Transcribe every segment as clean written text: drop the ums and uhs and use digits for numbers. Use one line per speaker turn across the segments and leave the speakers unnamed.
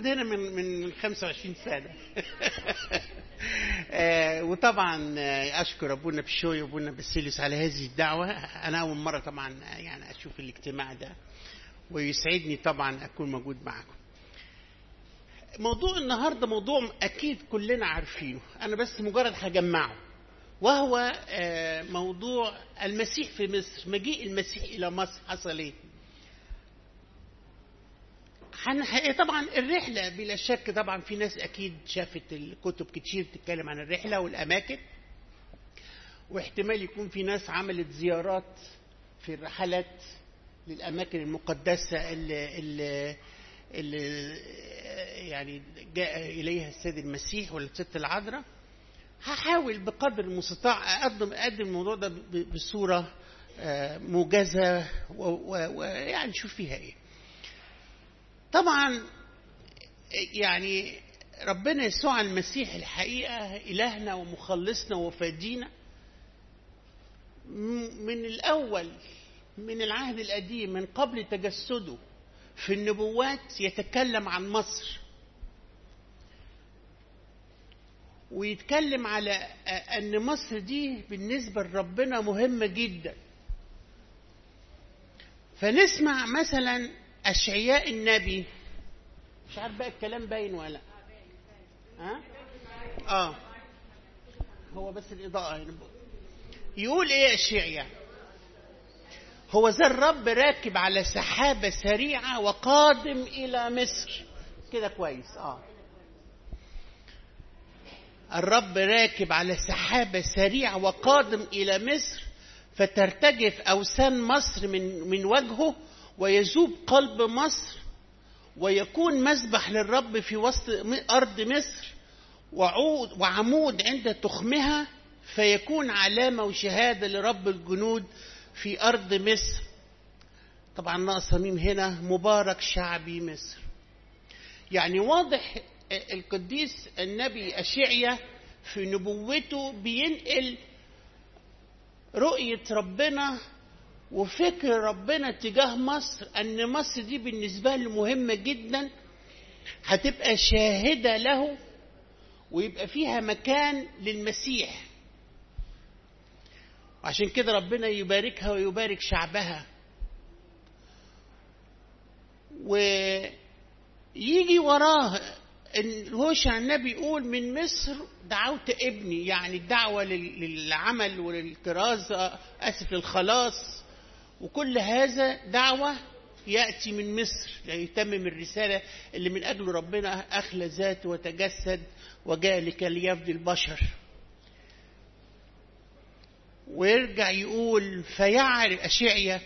موجود هنا من 25 سنة. وطبعا أشكر أبونا بشوي وأبونا بسيليوس على هذه الدعوة. أنا أول مرة طبعا يعني أشوف الاجتماع ده، ويسعدني طبعا أكون موجود معكم. موضوع النهاردة موضوع أكيد كلنا عارفينه، أنا بس مجرد هجمعه، وهو موضوع المسيح في مصر. مجيء المسيح إلى مصر حصل إيه؟ طبعا الرحلة بلا شك، طبعا في ناس أكيد شافت الكتب كتير تتكلم عن الرحلة والأماكن، واحتمال يكون في ناس عملت زيارات في الرحلات للأماكن المقدسة اللي يعني جاء إليها السيد المسيح ولا الست العذراء. هحاول بقدر المستطاع أقدم الموضوع ده بصورة موجزة، ويعني نشوف فيها إيه. طبعا يعني ربنا يسوع المسيح الحقيقة إلهنا ومخلصنا وفادينا من الأول، من العهد القديم، من قبل تجسده في النبوات يتكلم عن مصر، ويتكلم على أن مصر دي بالنسبة لربنا مهمة جدا. فنسمع مثلا أشعياء النبي، مش عارف بقى الكلام باين ولا هو بس الإضاءة هنا. يقول إيه أشعياء؟ هو ذا الرب راكب على سحابة سريعة وقادم إلى مصر. كده كويس. الرب راكب على سحابة سريعة وقادم إلى مصر، فترتجف أوثان مصر من وجهه، ويذوب قلب مصر، ويكون مذبح للرب في وسط أرض مصر، وعمود عند تخمها، فيكون علامة وشهادة لرب الجنود في أرض مصر. طبعا ناقصة ميم هنا، مبارك شعبي مصر. يعني واضح القديس النبي أشعياء في نبوته بينقل رؤية ربنا وفكر ربنا تجاه مصر، أن مصر دي بالنسبة له مهمة جدا، هتبقى شاهدة له، ويبقى فيها مكان للمسيح. عشان كده ربنا يباركها ويبارك شعبها. ويجي وراه هوشع النبي يقول من مصر دعوت ابني، يعني الدعوة للعمل وللكرازة، للخلاص، وكل هذا دعوة يأتي من مصر ليتمم الرسالة اللي من أجل ربنا أخلى ذاته وتجسد وجاء لكي ليفدي البشر. ويرجع يقول فيعرف أشعياء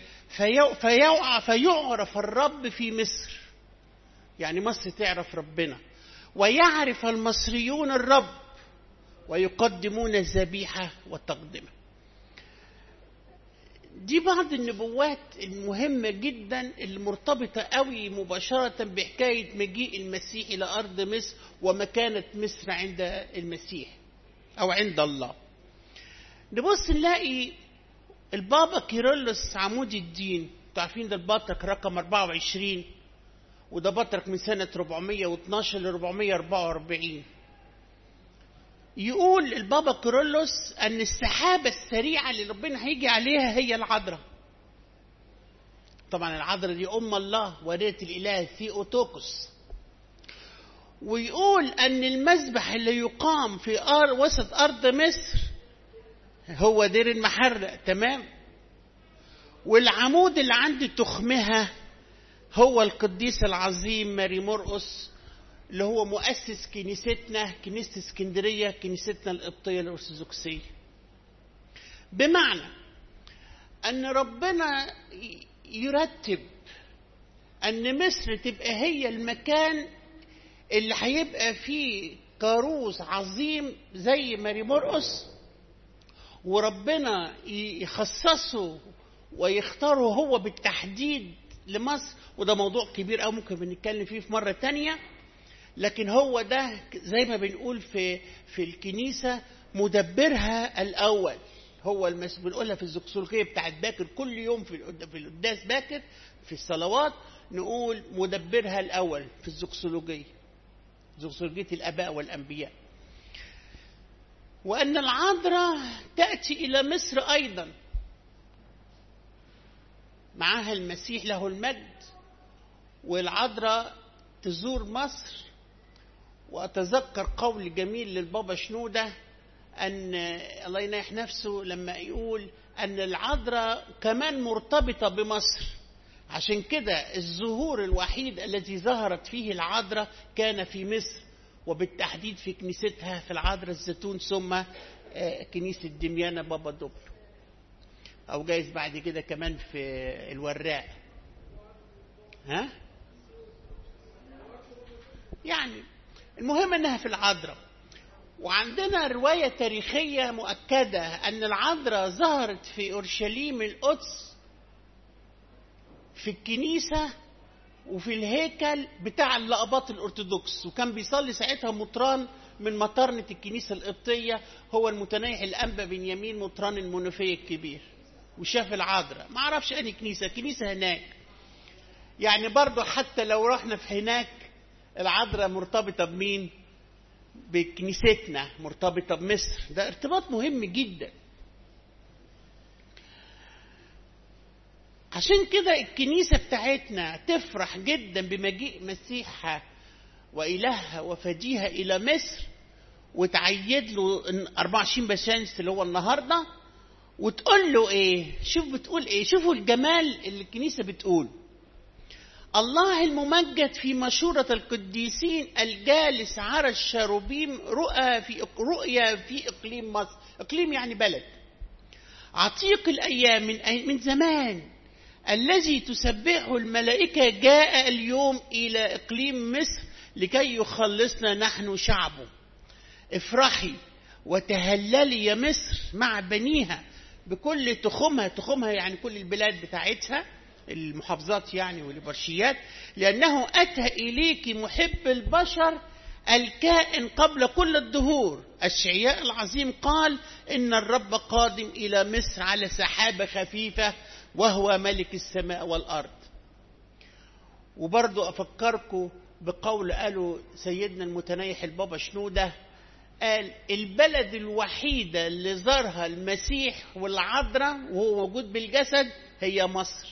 فيعرف الرب في مصر، يعني مصر تعرف ربنا، ويعرف المصريون الرب ويقدمون الذبيحة والتقدمة. دي بعض النبوات المهمة جدا اللي مرتبطة قوي مباشرة بحكاية مجيء المسيح إلى أرض مصر ومكانة مصر عند المسيح أو عند الله. نبص نلاقي البابا كيرلس عمود الدين، تعرفين ده البطرك رقم 24، وده بطرك من سنة 412 ل 444. يقول البابا كيرلس أن السحابة السريعة اللي ربنا هيجي عليها هي العذراء. طبعا العذراء دي أم الله، والدة الإله ثيوتوكوس. ويقول أن المذبح اللي يقام في وسط أرض مصر هو دير المحرق، تمام. والعمود اللي عند تخمها هو القديس العظيم ماري مرقس، اللي هو مؤسس كنيستنا، كنيسة اسكندرية، كنيستنا القبطية الأرثوذكسية. بمعنى أن ربنا يرتب أن مصر تبقى هي المكان اللي هيبقى فيه كاروس عظيم زي ماري مرقس، وربنا يخصصه ويختاره هو بالتحديد لمصر. وده موضوع كبير أو ممكن بنتكلم فيه في مرة تانية، لكن هو ده زي ما بنقول في الكنيسة مدبرها الأول. هو بنقولها في الزكسولوجية بتاعت باكر كل يوم في القداس باكر في الصلوات، نقول مدبرها الأول في الزكسولوجية. زوجية الآباء والأنبياء. وأن العذراء تأتي إلى مصر أيضا، معها المسيح له المجد، والعذراء تزور مصر. وأتذكر قول جميل للبابا شنودة أن الله ينيح نفسه لما يقول أن العذراء كمان مرتبطة بمصر، عشان كده الظهور الوحيد الذي ظهرت فيه العذراء كان في مصر، وبالتحديد في كنيستها في العذراء الزيتون، ثم كنيسة دميانة بابا دوبلو، أو جايز بعد كده كمان في الوراق. يعني المهم أنها في العذراء. وعندنا رواية تاريخية مؤكدة أن العذراء ظهرت في أورشليم القدس في الكنيسة وفي الهيكل بتاع الأقباط الأرثوذكس، وكان بيصلي ساعتها مطران من مطرنة الكنيسة القبطية، هو المتنيح الأنبا بنيامين مطران المنوفية الكبير، وشاف العذراء. ما أعرفش أنهي كنيسة هناك، يعني برضو حتى لو رحنا في هناك العذراء مرتبطة بمين؟ بكنيستنا، مرتبطة بمصر. ده ارتباط مهم جدا. عشان كده الكنيسة بتاعتنا تفرح جدا بمجيء مسيحها وإلهها وفديها إلى مصر، وتعيد له 24 بشمس اللي هو النهاردة، وتقول له إيه؟ شوف بتقول إيه، شوفوا الجمال اللي الكنيسة بتقول: الله الممجد في مشورة القديسين الجالس على الشروبيم رؤيا في إقليم مصر. إقليم يعني بلد. عتيق الأيام من زمان الذي تسبحه الملائكة جاء اليوم إلى إقليم مصر لكي يخلصنا نحن شعبه. افرحي وتهللي يا مصر مع بنيها بكل تخمها يعني كل البلاد بتاعتها، المحافظات يعني والبرشيات، لأنه أتى إليك محب البشر الكائن قبل كل الدهور. أشعياء العظيم قال إن الرب قادم إلى مصر على سحابة خفيفة وهو ملك السماء والأرض. وبرضو أفكركم بقول قالوا سيدنا المتنيح البابا شنودة، قال البلد الوحيدة اللي زارها المسيح والعذراء وهو موجود بالجسد هي مصر.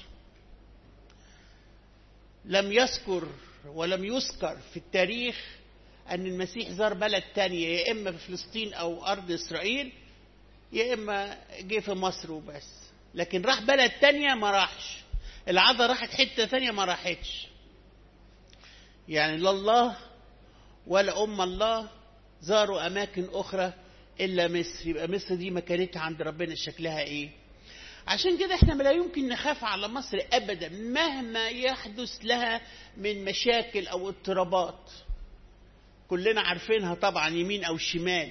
لم يذكر ولم يذكر في التاريخ أن المسيح زار بلد تانية، يا إما في فلسطين أو أرض إسرائيل، يا إما جه في مصر وبس، لكن راح بلد تانية ما راحش. العذراء راحت حتة تانية ما راحتش. يعني لا الله ولا الله زاروا أماكن أخرى إلا مصر. يبقى مصر دي مكانتها عند ربنا شكلها إيه؟ عشان كده احنا لا يمكن نخاف على مصر أبدا مهما يحدث لها من مشاكل أو اضطرابات. كلنا عارفينها طبعا يمين أو شمال،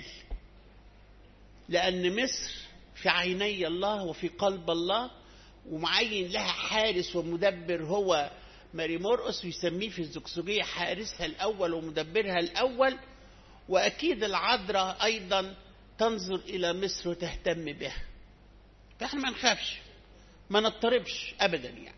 لأن مصر في عيني الله وفي قلب الله، ومعين لها حارس ومدبر هو ماري مرقس، ويسميه في الزكسوجية حارسها الأول ومدبرها الأول. وأكيد العذراء أيضا تنظر إلى مصر وتهتم بها. فإحنا ما نخافش ما نضطربش أبدا يعني.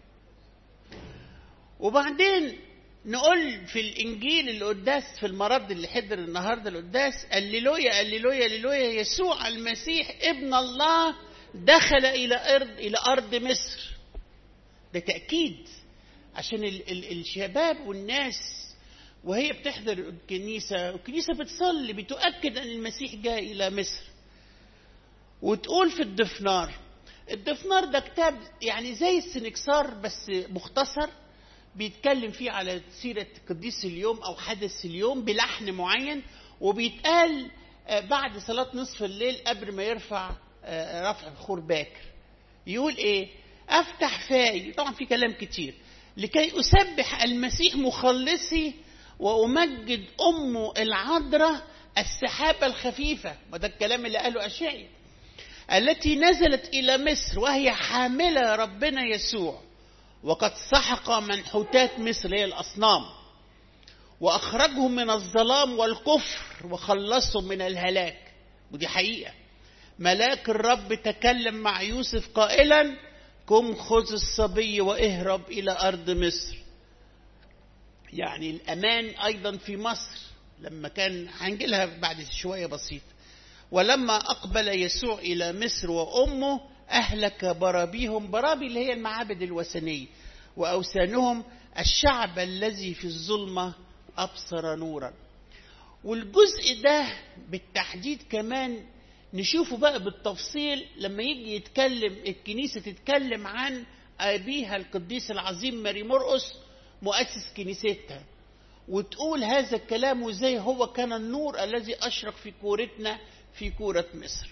وبعدين نقول في الإنجيل القداس في المرض اللي حضر النهاردة القداس: الليلويا الليلويا الليلويا، يسوع المسيح ابن الله دخل إلى أرض مصر. ده تأكيد عشان الشباب والناس وهي بتحضر الكنيسة والكنيسة بتصلي بتؤكد أن المسيح جاء إلى مصر. وتقول في الدفنار ده كتاب يعني زي السنكسار بس مختصر، بيتكلم فيه على سيرة قديس اليوم أو حدث اليوم بلحن معين، وبيتقال بعد صلاة نصف الليل قبل ما يرفع رفع الخور باكر. يقول إيه؟ أفتح فاي، طبعا في كلام كتير، لكي أسبح المسيح مخلصي وأمجد أمه العذراء السحابة الخفيفة. وده الكلام اللي قاله أشعياء، التي نزلت إلى مصر وهي حاملة ربنا يسوع، وقد سحق منحوتات مصر هي الأصنام، وأخرجهم من الظلام والكفر وخلصهم من الهلاك. ودي حقيقة. ملاك الرب تكلم مع يوسف قائلا: قم خذ الصبي واهرب إلى أرض مصر. يعني الأمان أيضا في مصر، لما كان هنجيلها بعد شوية بسيط. ولما أقبل يسوع إلى مصر وأمه أهلك برابيهم، برابي اللي هي المعابد الوثنية، وأوثانهم، الشعب الذي في الظلمة أبصر نورا. والجزء ده بالتحديد كمان نشوفه بقى بالتفصيل لما يجي يتكلم الكنيسة، تتكلم عن أبيها القديس العظيم ماري مرقس مؤسس كنيستها، وتقول هذا الكلام وزي هو كان النور الذي أشرق في كورتنا في كورة مصر.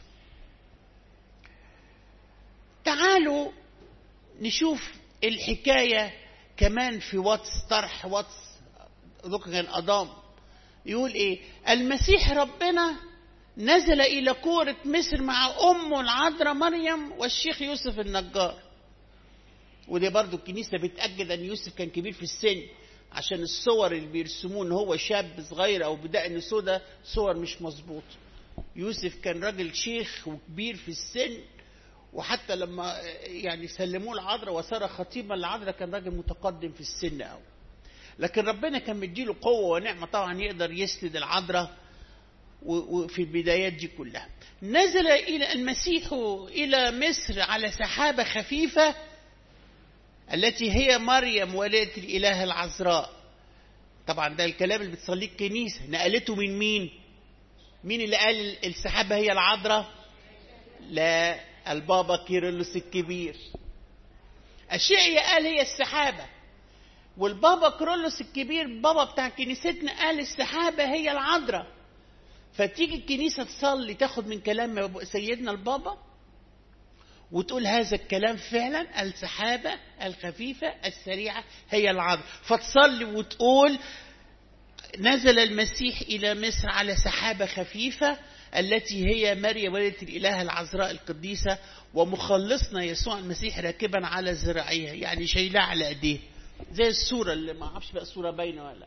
تعالوا نشوف الحكاية كمان في طرح كان أضام يقول إيه. المسيح ربنا نزل إلى كورة مصر مع أمه العذراء مريم والشيخ يوسف النجار. ودي برضو الكنيسة بتأكد أن يوسف كان كبير في السن، عشان الصور اللي بيرسمون هو شاب صغير أو بدقن سودا صور مش مظبوط. يوسف كان راجل شيخ وكبير في السن، وحتى لما يعني سلموه العذراء وصار خطيبا العذراء كان راجل متقدم في السن أوي. لكن ربنا كان مديله قوة ونعمة طبعا يقدر يسند العذراء وفي البدايات دي كلها. نزل إلى المسيح إلى مصر على سحابة خفيفة التي هي مريم والدة الإله العذراء. طبعا ده الكلام اللي بتصليه الكنيسة. نقلته من مين؟ مين اللي قال السحابة هي العذراء؟ لا، البابا كيرلس الكبير. أشعيا قال هي السحابة، والبابا كيرلس الكبير بابا بتاع كنيستنا قال السحابة هي العذراء. فتيجي الكنيسة تصلي تاخد من كلام سيدنا البابا وتقول هذا الكلام فعلا، السحابة الخفيفة السريعة هي العذراء. فتصلي وتقول نزل المسيح إلى مصر على سحابة خفيفة التي هي مريم والدة الإله العذراء القديسة، ومخلصنا يسوع المسيح راكبا على ذراعيها، يعني شايلاه على ايديه زي الصورة اللي ما اعرفش بقى الصورة باينة ولا.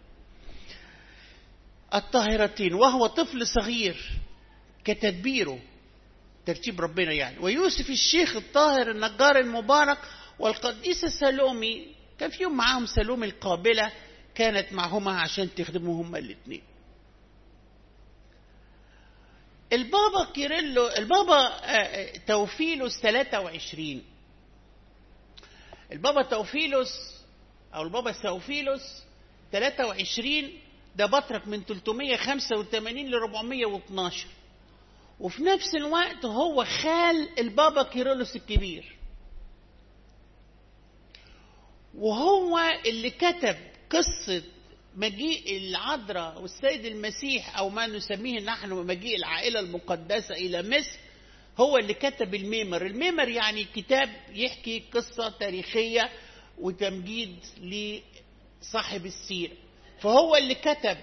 الطاهرتين، وهو طفل صغير كتدبيره ترتيب ربنا يعني. ويوسف الشيخ الطاهر النجار المبارك والقديسة سالومي، كان فيهم معاهم سالومي القابلة كانت معهما عشان تخدمهم هما الاثنين. البابا توفيلوس 23. البابا توفيلوس أو البابا سوفيلوس 23 ده بطرك من 385 ل 412، وفي نفس الوقت هو خال البابا كيرلس الكبير، وهو اللي كتب قصة مجيء العذراء والسيد المسيح أو ما نسميه نحن مجيء العائلة المقدسة إلى مصر. هو اللي كتب الميمر يعني كتاب يحكي قصة تاريخية وتمجيد لصاحب السيرة، فهو اللي كتب.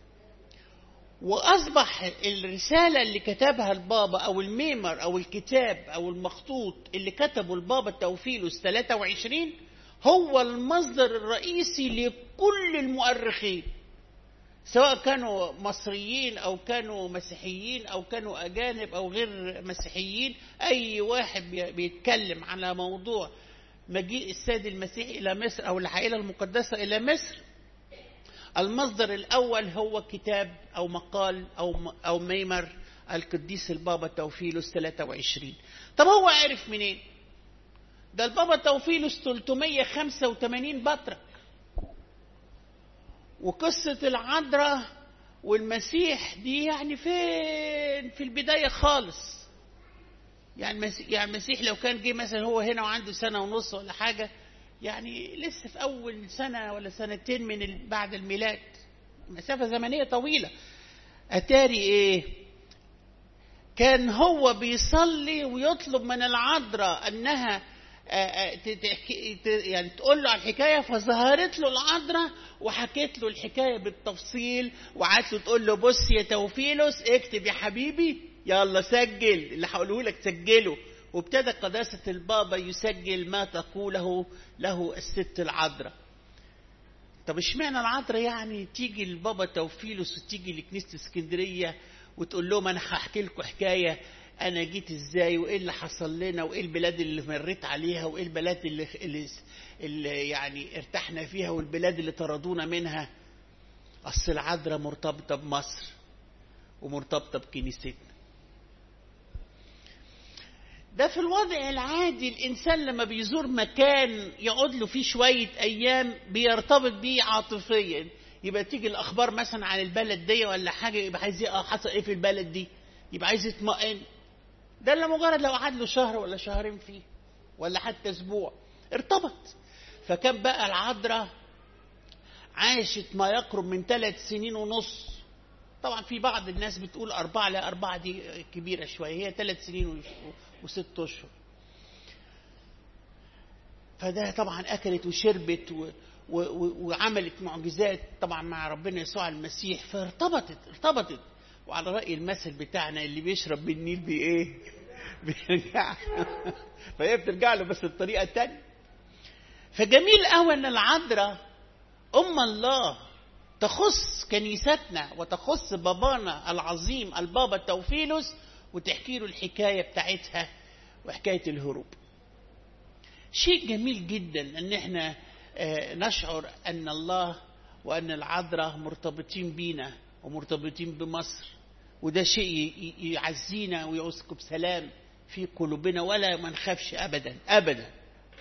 وأصبح الرسالة اللي كتبها البابا أو الميمر أو الكتاب أو المخطوط اللي كتبه البابا توفيلوس 23 هو المصدر الرئيسي لكل المؤرخين، سواء كانوا مصريين أو كانوا مسيحيين أو كانوا أجانب أو غير مسيحيين. أي واحد بيتكلم على موضوع مجيء السيد المسيح إلى مصر أو العائلة المقدسة إلى مصر، المصدر الأول هو كتاب أو مقال أو ميمر القديس البابا توفيلوس 23. طب هو عرف منين؟ ده البابا توفيلوس 385 بطرك، وقصة العذراء والمسيح دي يعني فين؟ في البداية خالص. يعني المسيح لو كان جه مثلا هو هنا وعنده سنة ونص ولا حاجة، يعني لسه في أول سنة ولا سنتين من بعد الميلاد، مسافة زمنية طويلة. أتاري إيه؟ كان هو بيصلي ويطلب من العذراء أنها يعني تقول له على الحكاية، فظهرت له العذراء وحكيت له الحكاية بالتفصيل، وقعدت له تقول له بص يا توفيلوس اكتب يا حبيبي، يلا سجل اللي هقوله لك سجله. وابتدى قداسة البابا يسجل ما تقوله له الست العذراء. طب اشمعنى العذراء يعني تيجي البابا توفيلوس وتيجي لكنيسة اسكندرية وتقول لهم انا هحكي لكم حكاية انا جيت ازاي وايه اللي حصل لنا وايه البلاد اللي مريت عليها وايه البلاد اللي يعني ارتحنا فيها والبلاد اللي طردونا منها. أصل العذراء مرتبطة بمصر ومرتبطة بكنيستنا. ده في الوضع العادي الإنسان لما بيزور مكان يقعد له فيه شوية أيام بيرتبط بيه عاطفيا. يبقى تيجي الأخبار مثلا عن البلد دي ولا حاجة، يبقى عايز حصل إيه في البلد دي، يبقى عايز يطمئن. ده إلا مجرد لو قعد له شهر ولا شهرين فيه ولا حتى أسبوع ارتبط. فكان بقى العذراء عاشت ما يقرب من 3 سنين ونص. طبعا في بعض الناس بتقول 4، لا 4 دي كبيرة شوية، هي 3 سنين و6 أشهر. فده طبعا أكلت وشربت وعملت معجزات طبعا مع ربنا يسوع المسيح، فارتبطت. وعلى رأي المثل بتاعنا اللي بيشرب من النيل بإيه؟ بيرجع. فهي بترجع له بس الطريقة التانية. فجميل قوي ان العذراء ام الله تخص كنيستنا وتخص بابانا العظيم البابا توفيلوس، وتحكي له الحكاية بتاعتها وحكاية الهروب. شيء جميل جدا ان احنا نشعر ان الله وان العذراء مرتبطين بينا ومرتبطين بمصر، وده شيء يعزينا ويسكب سلام في قلوبنا ولا ما نخافش ابدا ابدا.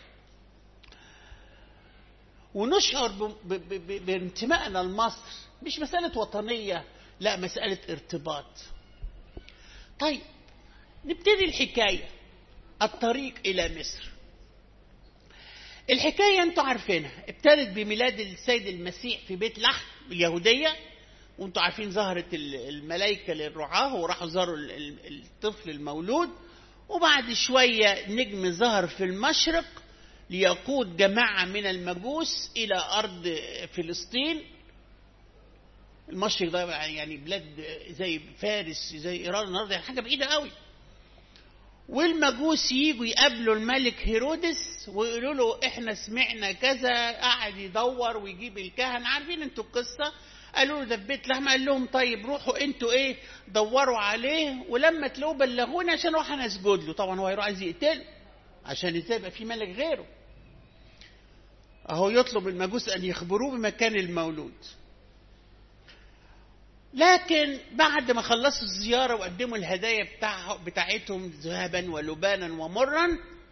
ونشعر بانتمائنا لمصر، مش مسألة وطنية، لا مسألة ارتباط. طيب نبتدي الحكاية. الطريق إلى مصر. الحكاية انتوا عارفينها، ابتدت بميلاد السيد المسيح في بيت لحم اليهودية، وانتوا عارفين ظهرت الملائكة للرعاة وراحوا زاروا الطفل المولود، وبعد شوية نجم ظهر في المشرق ليقود جماعة من المجوس إلى أرض فلسطين. المشرق ده يعني بلاد زي فارس زي إيران النهارده، يعني حاجة بعيدة قوي. والمجوس ييجوا يقابلوا الملك هيرودس ويقولوا له احنا سمعنا كذا. قاعد يدور ويجيب الكهنة، عارفين انتوا القصة. قالوا له ده في بيت لحم. قال لهم طيب روحوا انتوا ايه دوروا عليه، ولما تلاقوه بلغوني عشان اروح انا اسجد له. طبعا هو هيروح عايز يقتله عشان ازاي يبقى في ملك غيره. اهو يطلب المجوس ان يخبروه بمكان المولود. لكن بعد ما خلصوا الزيارة وقدموا الهدايا بتاعتهم ذهبا ولبانا ومرا،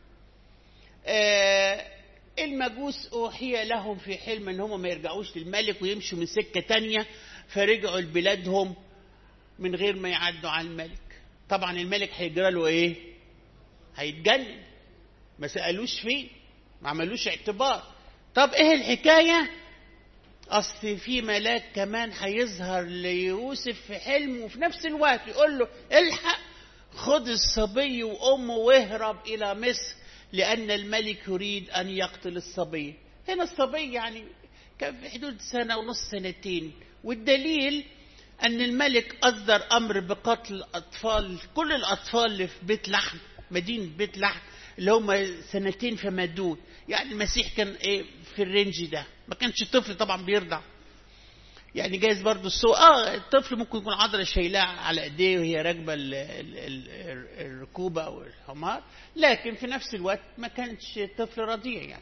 المجوس أوحي لهم في حلم ان هم ما يرجعوش للملك ويمشوا من سكة تانية، فرجعوا لبلادهم من غير ما يعدوا على الملك. طبعا الملك هيجرى له ايه؟ هيتجنن. ما سألوش فيه، ما عملوش اعتبار. طب ايه الحكاية؟ أصل في ملاك كمان هيظهر ليوسف في حلم، وفي نفس الوقت يقول له الحق خد الصبي وأمه واهرب إلى مصر لأن الملك يريد أن يقتل الصبي. هنا الصبي يعني كان في حدود 1.5 سنة 2. والدليل أن الملك أصدر أمر بقتل أطفال، كل الأطفال اللي في بيت لحم، مدينة بيت لحم، اللي هم 2 فما دون. يعني المسيح كان ايه في الرينج ده، ما كانش طفل طبعا بيرضع. يعني جايز برضو الطفل ممكن يكون عذراء شايلاه على ايديه وهي راكبه الركوبه او الحمار، لكن في نفس الوقت ما كانش طفل رضيع، يعني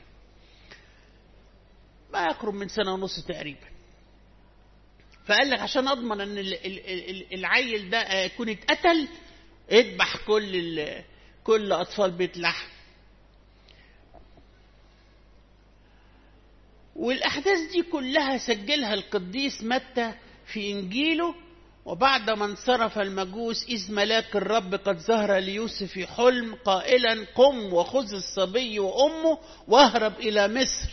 ما يقرب من 1.5 سنة تقريبا. فقال لك عشان اضمن ان العيل ده يكون اتقتل اذبح كل اطفال بيت لحم. والأحداث دي كلها سجلها القديس متى في إنجيله. وبعد ما انصرف المجوس إذ ملاك الرب قد ظهر ليوسف في حلم قائلا قم وخذ الصبي وأمه واهرب إلى مصر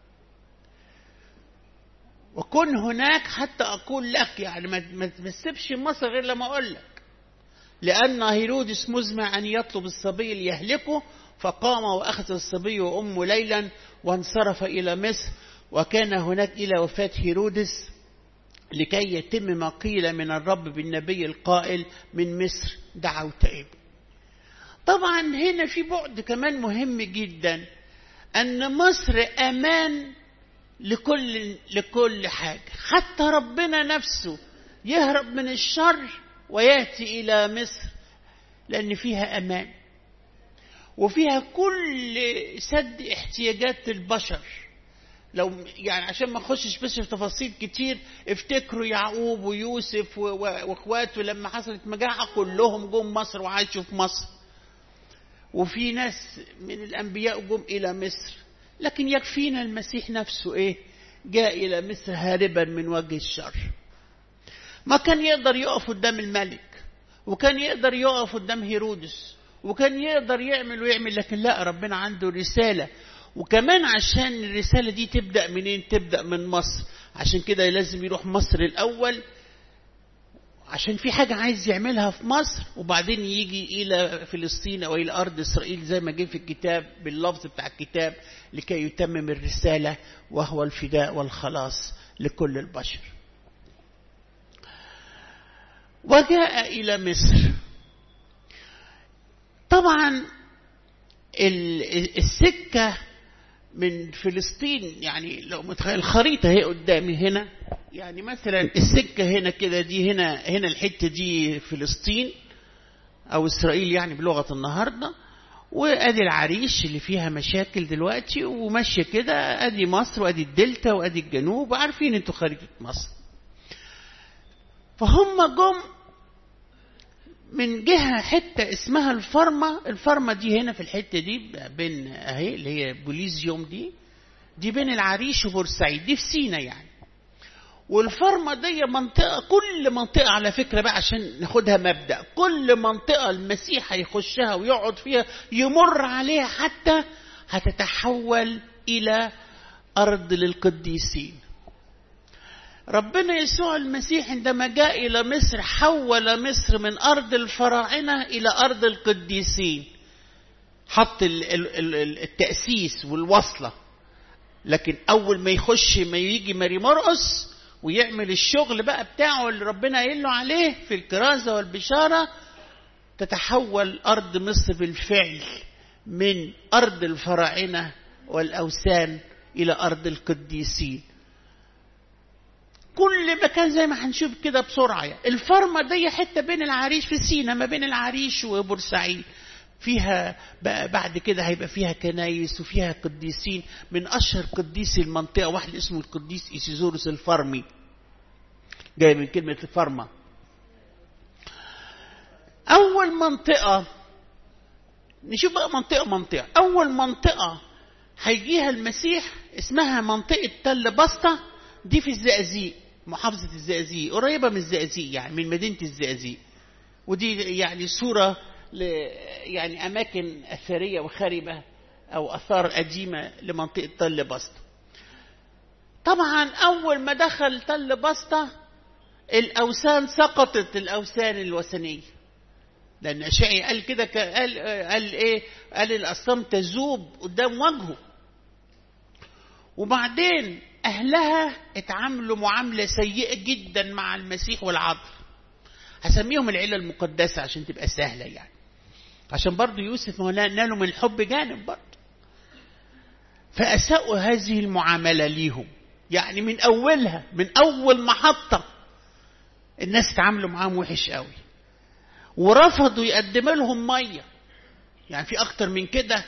وكن هناك حتى أقول لك. يعني ما تسيبش مصر غير لما أقول لك، لأن هيرودس مزمع أن يطلب الصبي ليهلكه. فقام وأخذ الصبي وأمه ليلا وانصرف إلى مصر، وكان هناك إلى وفاة هيرودس لكي يتم ما قيل من الرب بالنبي القائل من مصر دعوت ابن. طبعا هنا في بعد كمان مهم جدا، أن مصر أمان لكل حاجة، حتى ربنا نفسه يهرب من الشر ويأتي إلى مصر لأن فيها أمان وفيها كل سد احتياجات البشر. لو يعني عشان ما نخشش بس في تفاصيل كتير، افتكروا يعقوب ويوسف واخواته لما حصلت مجاعة كلهم جم مصر وعاشوا في مصر، وفي ناس من الأنبياء جم إلى مصر. لكن يكفينا المسيح نفسه إيه؟ جاء إلى مصر هاربا من وجه الشر. ما كان يقدر يقف قدام الملك، وكان يقدر يقف قدام هيرودس، وكان يقدر يعمل، لكن لا، ربنا عنده رسالة. وكمان عشان الرسالة دي تبدأ منين؟ تبدأ من مصر. عشان كده لازم يروح مصر الأول، عشان في حاجة عايز يعملها في مصر، وبعدين يجي إلى فلسطين أو إلى أرض إسرائيل زي ما جه في الكتاب باللفظ بتاع الكتاب، لكي يتمم الرسالة، وهو الفداء والخلاص لكل البشر. وجاء إلى مصر. طبعا السكة من فلسطين، يعني لو متخيل الخريطة هي قدامي هنا، يعني مثلا السكة هنا كده، دي هنا الحتة دي فلسطين أو إسرائيل يعني بلغة النهاردة، وأدي العريش اللي فيها مشاكل دلوقتي وماشية كده، أدي مصر وأدي الدلتا وأدي الجنوب، عارفين أنتوا خريطة مصر. فهم جم من جهة حتة اسمها الفرمة دي هنا في الحتة دي بين اهي اللي هي بوليزيوم دي بين العريش وبورسعيد، دي في سينا يعني. والفرمة دي منطقة، كل منطقة على فكرة بقى عشان ناخدها مبدأ، كل منطقة المسيح هيخشها ويقعد فيها يمر عليها حتى هتتحول إلى أرض للقديسين. ربنا يسوع المسيح عندما جاء إلى مصر حول مصر من أرض الفراعنة إلى أرض القديسين، حط التأسيس والوصلة. لكن أول ما يجي ماري مرقس ويعمل الشغل بقى بتاعه اللي ربنا قايل له عليه في الكرازة والبشارة، تتحول أرض مصر بالفعل من أرض الفراعنة والأوثان إلى أرض القديسين. كل مكان زي ما هنشوف كده بسرعة يعني. الفرمة دي حتة بين العريش في سينا، ما بين العريش وبورسعيد، فيها بعد كده هيبقى فيها كنايس وفيها قديسين. من أشهر قديسي المنطقة واحد اسمه القديس إيسيزوروس الفرمي، جاي من كلمة الفرمة. أول منطقة نشوف بقى منطقة. أول منطقة هيجيها المسيح اسمها منطقة تل بسطة، دي في الزقازيق، محافظة الزقازيق، قريبة من الزقازيق يعني من مدينة الزقازيق. ودي يعني صورة يعني أماكن أثرية وخربة أو أثار قديمة لمنطقة تل بسطة. طبعا أول ما دخل تل بسطة الأوثان سقطت، الأوثان الوثنية، لأن أشعياء قال كده، قال إيه؟ قال الأصنام تذوب قدام وجهه. وبعدين أهلها اتعاملوا معاملة سيئة جدا مع المسيح والعذراء. هسميهم العيلة المقدسة عشان تبقى سهلة يعني، عشان برضو يوسف نالوا من الحب جانب برضو. فأساءوا هذه المعاملة ليهم، يعني من أولها، من أول محطة الناس تعاملوا معاهم وحش قوي، ورفضوا يقدم لهم مية. يعني في أكتر من كده؟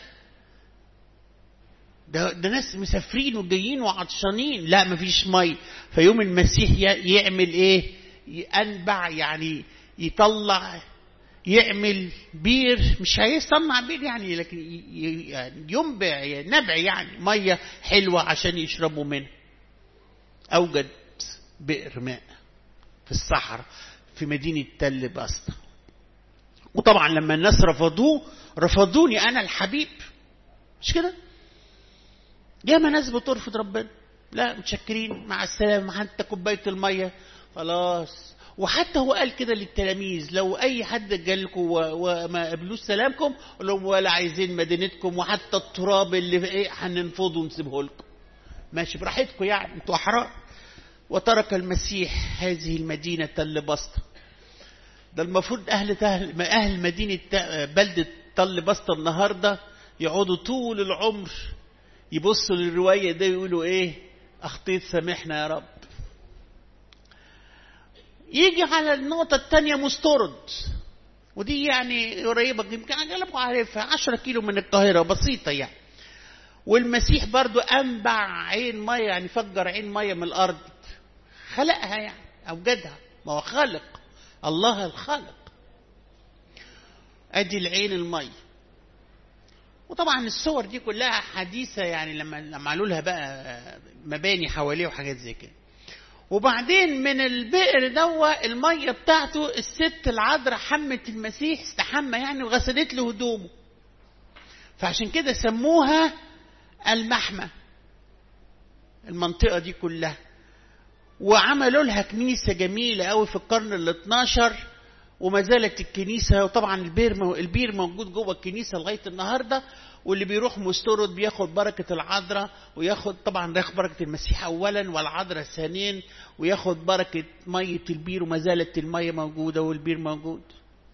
ده ناس مسافرين وجايين وعطشانين، لا مفيش مية. فيوم المسيح يعمل ايه؟ ينبع، يعني يطلع، يعمل بير، مش هيصنع بير يعني، لكن ينبع نبع يعني مية حلوة عشان يشربوا منها. أوجد بئر ماء في الصحراء في مدينة تل بسطة. وطبعا لما الناس رفضوني أنا الحبيب، مش كده؟ ياما ناس بترفض ربنا، لا متشكرين مع السلامة، حتى كوباية المية خلاص. وحتى هو قال كده للتلاميذ، لو أي حد جالكم وما قبلوش سلامكم قال لهم ولا عايزين مدينتكم، وحتى التراب اللي ايه هننفضه ونسيبه لكم، ماشي براحتكم يعني، انتوا أحرار. وترك المسيح هذه المدينة تل بسطة. ده المفروض أهل مدينة بلدة تل بسطة النهاردة يقعدوا طول العمر يبصوا للرواية ده يقولوا ايه؟ اخطيت سامحنا يا رب. يجي على النقطة الثانية مستورد، ودي يعني قريبة، يمكن أغلبكم عارفها، 10 كيلو من القاهرة، بسيطة يعني. والمسيح برضو أنبع عين مية، يعني فجر عين مية من الأرض، خلقها يعني أوجدها، ما هو خالق، الله الخالق. أدي العين المية. وطبعا الصور دي كلها حديثة، يعني لما قالوا لها بقى مباني حواليه وحاجات زي كده. وبعدين من البئر دوا المية بتاعته الست العذراء حمت المسيح، استحمى يعني وغسلت له هدومه، فعشان كده سموها المحمى المنطقة دي كلها. وعملوا لها كنيسة جميلة قوي في القرن ال12، وما زالت الكنيسة. وطبعا البير موجود جوه الكنيسة لغاية النهاردة، واللي بيروح مستورد بياخد بركة العذراء، وياخد طبعا ياخد بركة المسيح أولا والعذراء ثانيا، وياخد بركة مية البير، وما زالت المية موجودة والبير موجود.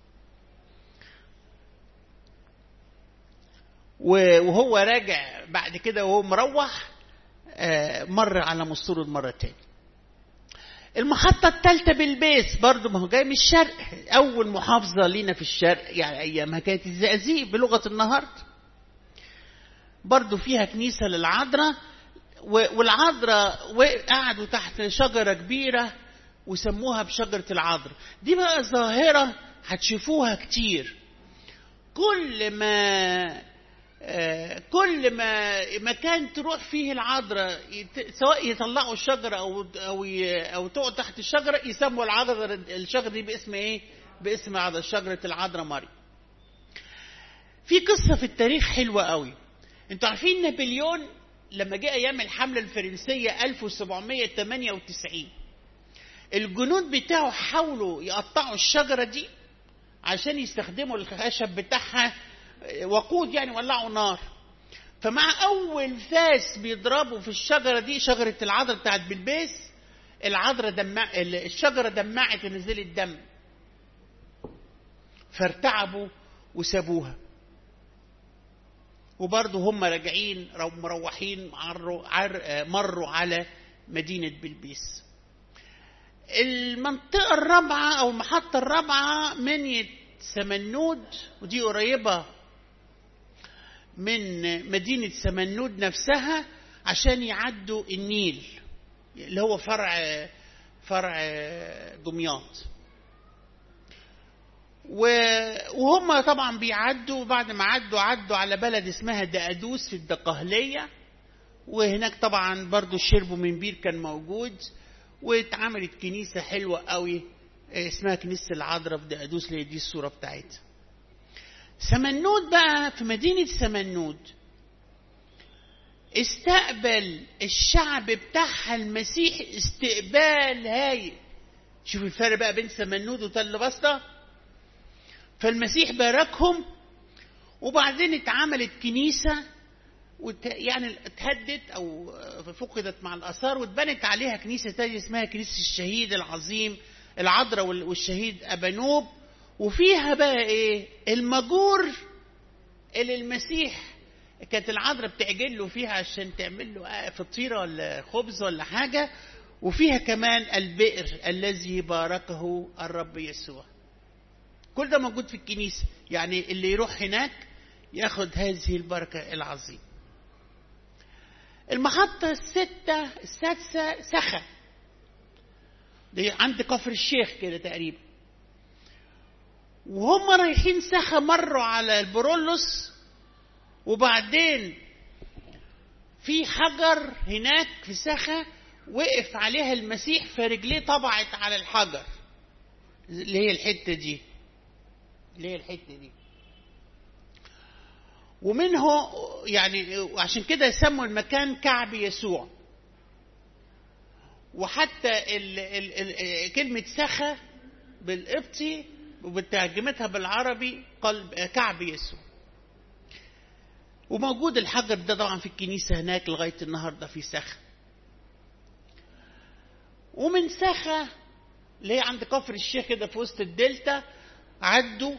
وهو راجع بعد كده وهو مروح مر على مستورد مرة تاني. المحطة الثالثة بالبيس برضو، ما هو جاي من الشرق، أول محافظة لينا في الشرق يعني أيامها كانت الزقازيق بلغة النهاردة. برضو فيها كنيسة للعذراء، والعذراء قعدوا تحت شجرة كبيرة وسموها بشجرة العذراء. دي بقى ظاهرة هتشوفوها كتير. كل ما مكان تروح فيه العذراء، سواء يطلعوا الشجرة أو تقعد تحت الشجرة، يسموا العذراء الشجرة دي باسم إيه؟ باسم شجرة العذراء مريم. في قصة في التاريخ حلوة قوي. انتوا عارفين نابليون لما جاء أيام الحملة الفرنسية 1798 الجنود بتاعه حاولوا يقطعوا الشجرة دي عشان يستخدموا الخشب بتاعها وقود، يعني ولعوا نار. فمع أول فاس بيضربوا في الشجرة دي، شجرة العذراء بتاعت بلبيس، الشجرة دمعت ونزلت دم، فارتعبوا وسابوها. وبرضه هم راجعين مروحين مروا على مدينة بلبيس. المنطقة الرابعة أو المحطة الرابعة منية سمنود، ودي قريبة من مدينة سمنود نفسها عشان يعدوا النيل اللي هو فرع دمياط. وهم طبعا بيعدوا، وبعد ما عدوا على بلد اسمها دقادوس في الدقهلية، وهناك طبعا برضو شربوا من بير كان موجود، واتعملت كنيسة حلوة قوي اسمها كنيسة العذراء في دقادوس، اللي دي الصورة بتاعتها. سمنود بقى، في مدينة سمنود استقبل الشعب بتاعها المسيح استقبال هايل. شوف الفرق بقى بين سمنود وتل بسطة. فالمسيح باركهم، وبعدين اتعملت كنيسة يعني اتهدت أو فقدت مع الآثار، واتبنت عليها كنيسة تانية اسمها كنيسة الشهيد العظيم العذراء والشهيد أبانوب. وفيها بقى ايه؟ المجور اللي المسيح كانت العذراء بتعجل له فيها عشان تعمل له فطيرة ولا خبز ولا حاجة. وفيها كمان البئر الذي باركه الرب يسوع. كل ده موجود في الكنيسة، يعني اللي يروح هناك ياخد هذه البركة العظيمة. المحطة السادسة سخا، دي عند كفر الشيخ كده تقريبا. وهم رايحين سخا مروا على البرولوس، وبعدين في حجر هناك في سخا وقف عليها المسيح، فرجليه طبعت على الحجر اللي هي الحتة دي. ومنه يعني وعشان كده يسموا المكان كعب يسوع. وحتى كلمة سخا بالقبطي وبترجمتها بالعربي قلب كعب يسوع. وموجود الحجر ده طبعا في الكنيسة هناك لغاية النهاردة في سخا. ومن سخا اللي هي عند كفر الشيخ كده في وسط الدلتا، عدوا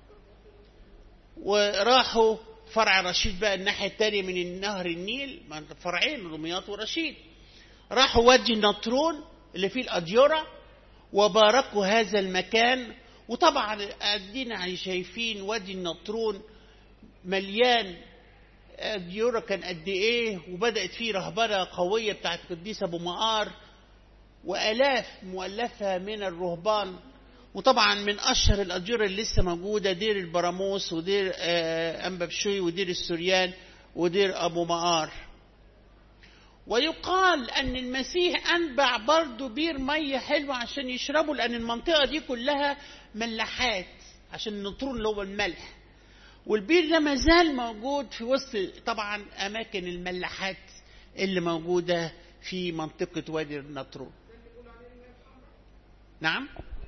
وراحوا فرع رشيد بقى الناحية التانية من النهر النيل، فرعين دمياط ورشيد. راحوا وادي النطرون اللي فيه الأديرة وباركوا هذا المكان. وطبعا قاعدين يعني شايفين وادي النطرون مليان ديورة كان قد ايه، وبدأت فيه رهبنة قوية بتاعت قديس ابو مقار، وآلاف مؤلفة من الرهبان. وطبعا من اشهر الاديرة اللي لسه موجودة دير البراموس ودير انبا بشوي ودير السوريان ودير ابو مقار. ويقال ان المسيح انبع برضو بير مية حلوة عشان يشربوا، لان المنطقة دي كلها ملاحات عشان النطرون اللي هو الملح، والبير ده ما زال موجود في وسط طبعا اماكن الملاحات اللي موجودة في منطقة وادي النطرون. نعم،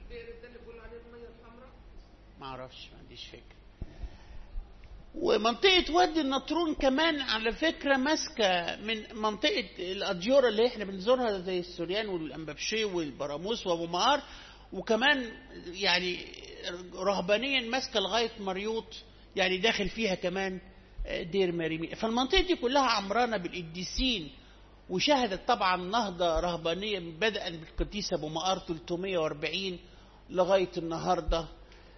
ما اعرفش، ما عنديش فكرة. ومنطقة وادي النطرون كمان على فكرة ماسكة من منطقة الأديورة اللي احنا بنزورها زي السوريان والأنبابشي والبراموس وابو مقار، وكمان يعني رهبانيا ماسكة لغاية مريوط، يعني داخل فيها كمان دير مريمين. فالمنطقة دي كلها عمرانة بالقديسين، وشهدت طبعا نهضة رهبانية بدءا بالقديس ابو مقار 340 لغاية النهاردة،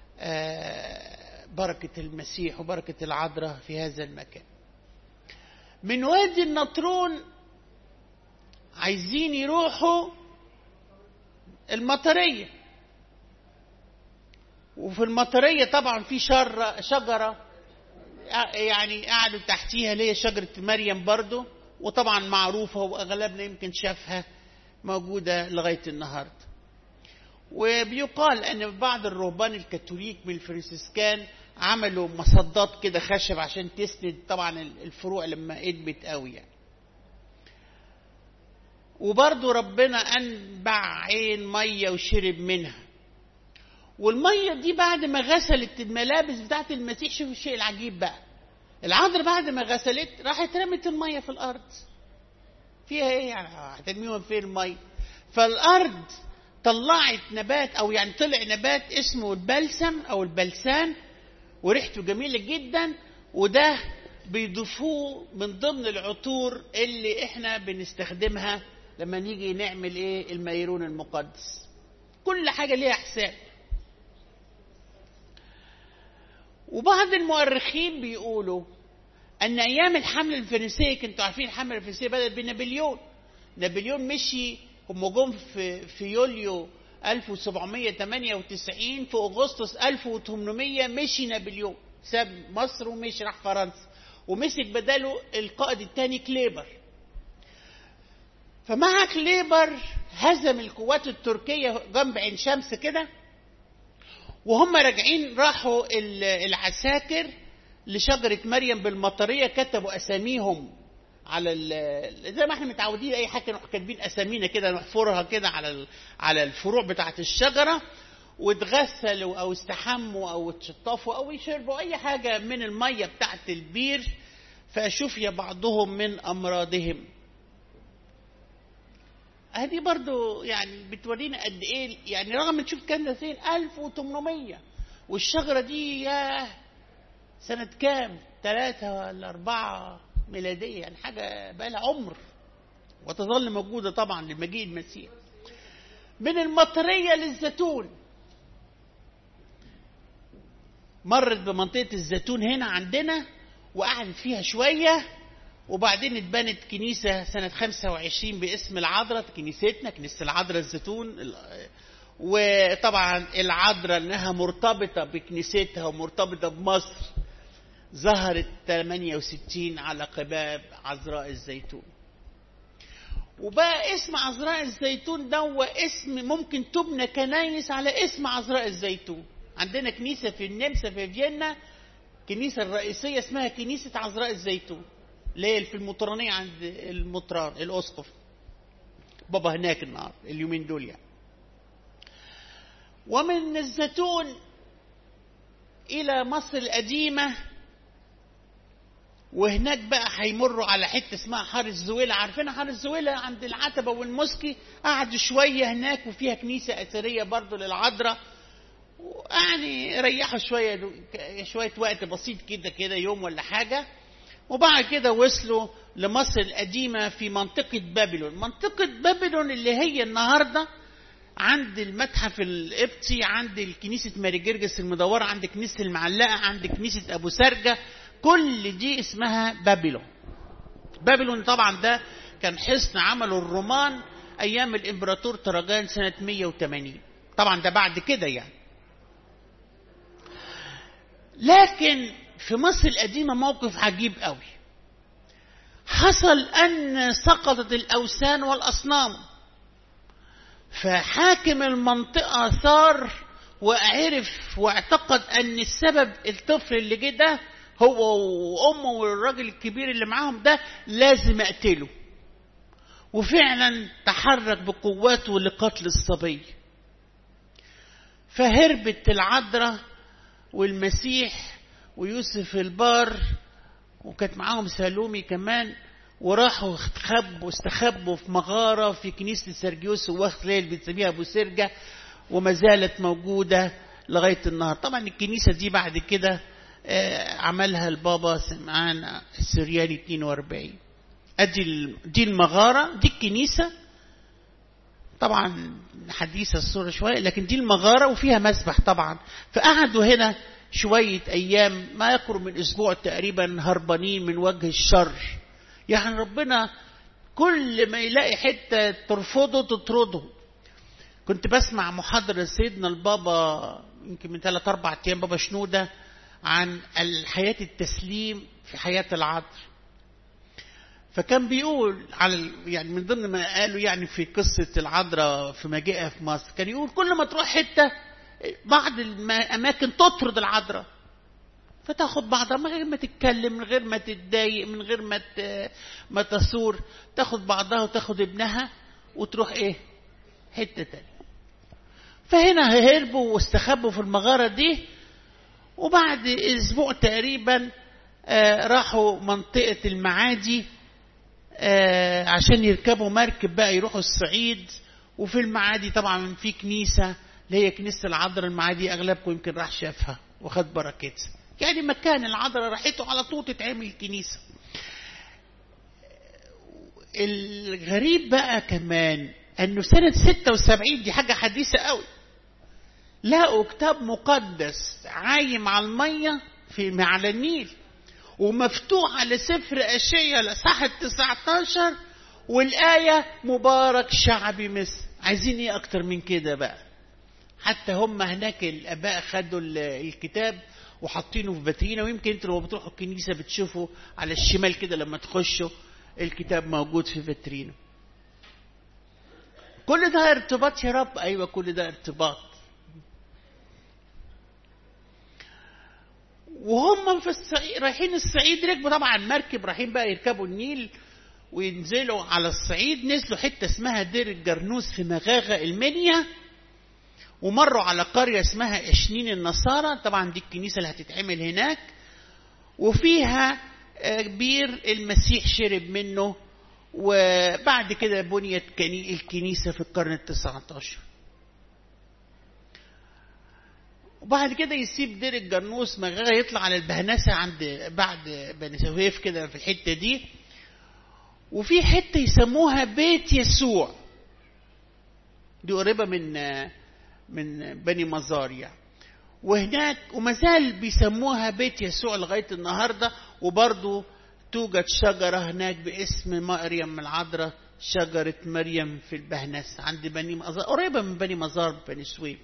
بركة المسيح وبركة العذراء في هذا المكان. من وادي النطرون عايزين يروحوا المطرية، وفي المطرية طبعا في شجرة يعني قعدوا تحتيها اللي هي شجرة مريم برضو، وطبعا معروفة وأغلبنا يمكن شافها موجودة لغاية النهاردة. وبيقال أن بعض الرهبان الكاثوليك من الفرنسيسكان عملوا مصدات كده خشب عشان تسند طبعا الفروع لما ادبت قوي يعني. وبرضو ربنا أنبع عين مية وشرب منها، والمية دي بعد ما غسلت الملابس بتاعت المسيح، شوف الشيء العجيب بقى، العذراء بعد ما غسلت راحت رمت المية في الأرض. فيها ايه يعني؟ هترميهم فين المية؟ فالأرض طلعت نبات، أو يعني طلع نبات اسمه البلسم أو البلسان، وريحته جميلة جدا، وده بيضيفوه من ضمن العطور اللي احنا بنستخدمها لما نيجي نعمل ايه الميرون المقدس. كل حاجة ليها حساب. وبعض المؤرخين بيقولوا ان ايام الحملة الفرنسية، كنتوا عارفين الحملة الفرنسية بدأت بنابليون. نابليون مشي، هم جم في يوليو 1798، في أغسطس 1800 مشي نابليون، ساب مصر ومشي راح فرنسا، ومسك بداله القائد الثاني كليبر. فمع كليبر هزم القوات التركية جنب عين شمس كده، وهم راجعين راحوا العساكر لشجرة مريم بالمطرية، كتبوا أساميهم على زي ما احنا متعودين اي حاجه نروح كاتبين اسامينا كده، نحفرها كده على الفروع بتاعه الشجره، واتغسلوا او استحموا او اتشطفوا او يشربوا اي حاجه من الميه بتاعه البير، فشفي بعضهم من امراضهم. هذه برضو يعني بتورينا قد ايه، يعني رغم نشوف كان سنة 1800 والشجره دي يا سنه كام 3 ولا 4 ميلادية، يعني حاجة بقى لها عمر، وتظل موجودة طبعا لمجيء المسيح. من المطرية للزيتون، مرت بمنطقة الزيتون هنا عندنا وقعدت فيها شوية، وبعدين اتبنت كنيسة سنة 25 باسم العذراء، كنيستنا كنيسة العذراء الزيتون. وطبعا العذراء انها مرتبطة بكنيستها ومرتبطة بمصر، ظهرت 68 على قباب عذراء الزيتون. وبقى اسم عذراء الزيتون ده هو اسم ممكن تبنى كنايس على اسم عذراء الزيتون. عندنا كنيسة في النمسا في فيينا، كنيسة الرئيسية اسمها كنيسة عذراء الزيتون، اللي هي في المطرانية عند المطران الأسقف بابا هناك النهار اليومين دول يعني. ومن الزيتون إلى مصر القديمة، وهناك بقى هيمروا على حته اسمها حار الزويله، عارفين حار الزويله عند العتبه والمسكي، قعدوا شويه هناك وفيها كنيسه اثريه برضو للعذراء، يعني ريحوا شويه وقت بسيط كده يوم ولا حاجه. وبعد كده وصلوا لمصر القديمه في منطقه بابلون. منطقه بابلون اللي هي النهارده عند المتحف القبطي، عند كنيسه ماري جرجس المدوره، عند كنيسه المعلقه، عند كنيسه ابو سرجه، كل دي اسمها بابلون. بابلون طبعا ده كان حصن عمله الرومان ايام الامبراطور تراجان سنة 180. طبعا ده بعد كده يعني. لكن في مصر القديمة موقف عجيب قوي. حصل ان سقطت الاوثان والاصنام، فحاكم المنطقة ثار وعرف واعتقد ان السبب الطفل اللي جه ده هو وامه والراجل الكبير اللي معاهم ده لازم اقتله. وفعلا تحرك بقواته لقتل الصبي. فهربت العذراء والمسيح ويوسف البار، وكانت معاهم سالومي كمان، وراحوا استخبوا في مغارة في كنيسة سرجيوس ووقت ليل بتسميها أبو سرجة، وما زالت موجودة لغاية النهار. طبعا الكنيسة دي بعد كده عملها البابا سمعان السرياني 42. دي المغارة، دي الكنيسة طبعا حديثة الصورة شوية، لكن دي المغارة وفيها مسبح طبعا. فقعدوا هنا شوية أيام ما يقرب من أسبوع تقريبا هربانين من وجه الشر. يعني ربنا كل ما يلاقي حتة ترفضه تطرده. كنت بسمع محاضرة سيدنا البابا يمكن من 3-4 أيام، بابا شنودة، عن الحياة التسليم في حياة العذراء. فكان بيقول على يعني من ضمن ما قالوا يعني في قصة العذراء في مجيئها في مصر، كان يقول كل ما تروح حتة بعض الأماكن تطرد العذراء، فتاخد بعضها من غير ما تتكلم، من غير ما تتضايق، من غير ما تثور، تاخد بعضها وتاخد ابنها وتروح ايه حتة تانية. فهنا هربوا واستخبوا في المغارة دي، وبعد اسبوع تقريبا راحوا منطقة المعادي عشان يركبوا مركب بقى يروحوا الصعيد. وفي المعادي طبعا في كنيسة اللي هي كنيسة العذراء المعادي، اغلبكم يمكن راح شافها وخد بركتها، يعني مكان العذراء راحته على طول تتعمل كنيسة. الغريب بقى كمان انه سنة 76 دي حاجة حديثة قوي، لقوا كتاب مقدس عايم على المية على النيل ومفتوح على سفر أشعياء الإصحاح 19 والآية مبارك شعبي مصر. عايزين ايه اكتر من كده بقى؟ حتى هم هناك الاباء خدوا الكتاب وحاطينه في فاترينا، ويمكن انتوا لما بتروحوا الكنيسه بتشوفوا على الشمال كده لما تخشوا الكتاب موجود في فاترينا. كل ده ارتباط يا رب. ايوه كل ده ارتباط. وهم في الصعيد رايحين الصعيد ركبوا طبعا مركب، رايحين بقى يركبوا النيل وينزلوا على الصعيد. نزلوا حته اسمها دير الجرنوس في مغاغه المنيا، ومروا على قرية اسمها اشنين النصارى، طبعا دي الكنيسة اللي هتتعمل هناك، وفيها بير المسيح شرب منه. وبعد كده بنيت الكنيسة في القرن 19. وبعد كده يسيب دير الجرنوس مغاغة يطلع على البهنسة عند بعد بني سويف كده في الحتة دي، وفي حتة يسموها بيت يسوع، دي قريبة من بني مزار يعني. وهناك ومازال بيسموها بيت يسوع لغاية النهاردة. وبرضو توجد شجرة هناك باسم مريم العذراء، شجرة مريم في البهنس عند بني مزار، قريبة من بني مزار بني سويف.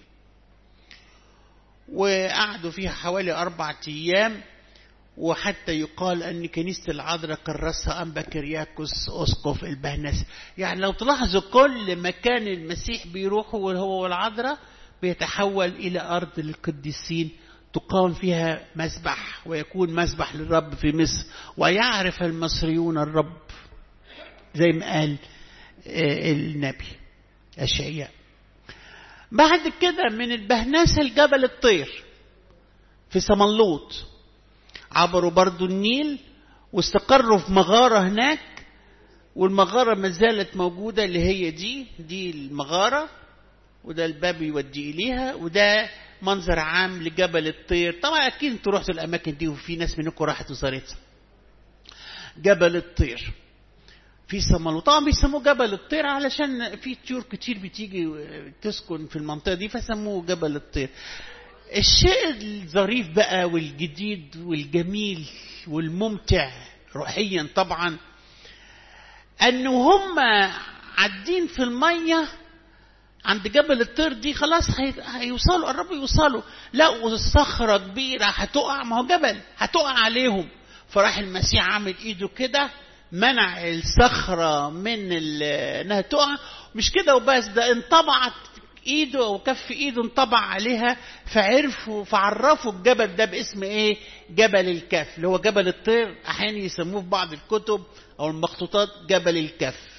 وقعدوا فيها حوالي 4 أيام. وحتى يقال أن كنيسة العذراء كرسها أنبا كرياكوس أسقف البهنس. يعني لو تلاحظوا كل مكان المسيح بيروحه وهو والعذراء بيتحول إلى أرض للقديسين تقام فيها مسبح، ويكون مسبح للرب في مصر، ويعرف المصريون الرب زي ما قال النبي أشعياء. بعد كده من البهنسة لجبل الطير في سمنلوط، عبروا برضو النيل واستقروا في مغارة هناك. والمغارة ما زالت موجودة، اللي هي دي المغارة، وده الباب يودي إليها، وده منظر عام لجبل الطير. طبعا أكيد انتوا رحتوا الأماكن دي وفي ناس منكم راحت وزارتها. جبل الطير في سمنلوط، طبعا بيسموه جبل الطير علشان في طيور كتير بتيجي تسكن في المنطقة دي فسموه جبل الطير. الشيء الظريف بقى والجديد والجميل والممتع روحيا طبعا أنه هم عدين في المية عند جبل الطير دي، خلاص هيوصلوا، قربوا يوصلوا، لقوا الصخرة كبيرة هتقع، ما هو جبل هتقع عليهم. فراح المسيح عامل ايده كده منع الصخرة من انها تقع. مش كده وبس، ده انطبعت ايده وكف ايده انطبع عليها، فعرفوا الجبل ده باسم ايه؟ جبل الكف، اللي هو جبل الطير، احيانا يسموه في بعض الكتب او المخطوطات جبل الكف.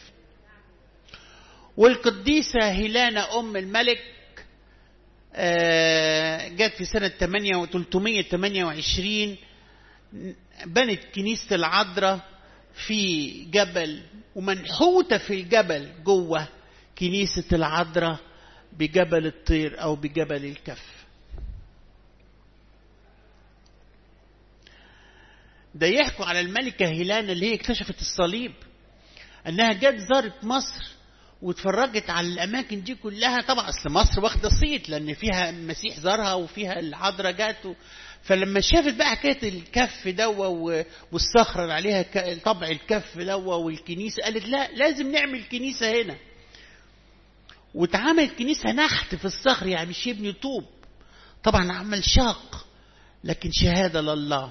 والقديسة هيلانا أم الملك جت في سنة 328 بنت كنيسة العذراء في جبل، ومنحوتة في الجبل جوه كنيسة العذراء بجبل الطير أو بجبل الكف. ده يحكوا على الملكة هيلانا اللي هي اكتشفت الصليب، أنها جت زارت مصر واتفرجت على الأماكن دي كلها. طبعا أصل مصر واخدة صيت لأن فيها المسيح زارها وفيها العذراء جات، فلما شافت بقى حكاية الكف دوا والصخرة اللي عليها طبع الكف دوا والكنيسة، قالت لا لازم نعمل كنيسة هنا. واتعمل كنيسة نحت في الصخر، يعني مش يبني طوب، طبعا عمل شاق لكن شهادة لله.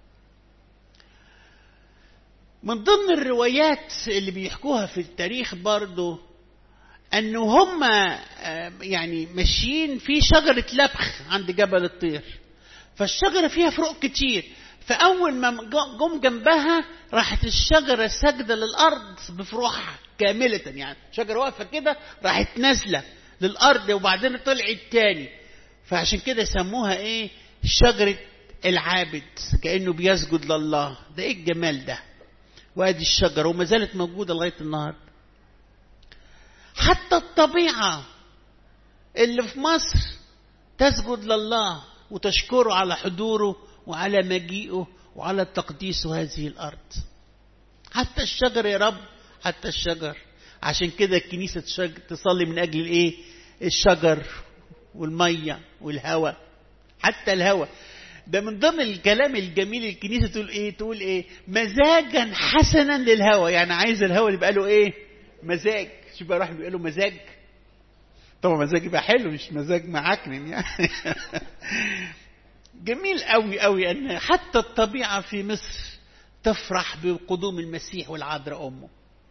من ضمن الروايات اللي بيحكوها في التاريخ برضو أنه هم يعني ماشيين في شجرة لبخ عند جبل الطير، فالشجرة فيها فروق كتير، فأول ما جم جنبها راحت الشجرة سجدة للأرض بفروعها كاملة، يعني شجرة واقفة كده راحت نازلة للأرض وبعدين طلعت تاني، فعشان كده سموها إيه؟ شجرة العابد، كأنه بيسجد لله. ده إيه الجمال ده؟ وادي الشجرة وما زالت موجودة لغاية النهاردة. حتى الطبيعة اللي في مصر تسجد لله وتشكره على حضوره وعلى مجيئه وعلى تقديس هذه الأرض. حتى الشجر يا رب، حتى الشجر. عشان كده الكنيسة تصلي من أجل الإيه؟ الشجر والمية والهواء. حتى الهواء ده من ضمن الكلام الجميل. الكنيسة تقول ايه؟ مزاجا حسنا للهوى، يعني عايز الهوى يبقى له ايه؟ مزاج. شوف بقى، راح بيقول له مزاج، طبعا مزاج يبقى حلو مش مزاج معكنن يعني. جميل قوي قوي ان حتى الطبيعة في مصر تفرح بقدوم المسيح والعذراء امه.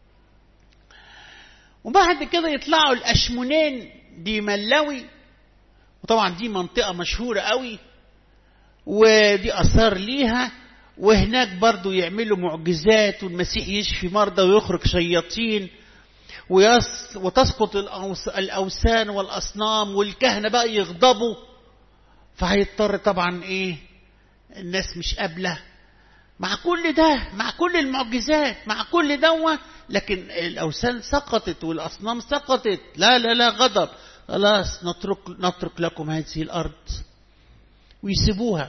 وبعد كده يطلعوا الاشمونين دي ملوي، وطبعا دي منطقة مشهورة قوي ودي أثار ليها، وهناك برضو يعملوا معجزات، والمسيح يشفي مرضى ويخرج شياطين وتسقط الأوثان والأصنام، والكهنة بقى يغضبوا، فهيضطر طبعا إيه؟ الناس مش قابلة مع كل ده، مع كل المعجزات، مع كل دوة، لكن الأوثان سقطت والأصنام سقطت. لا لا لا، غضب، خلاص نترك لكم هذه الأرض ويسيبوها.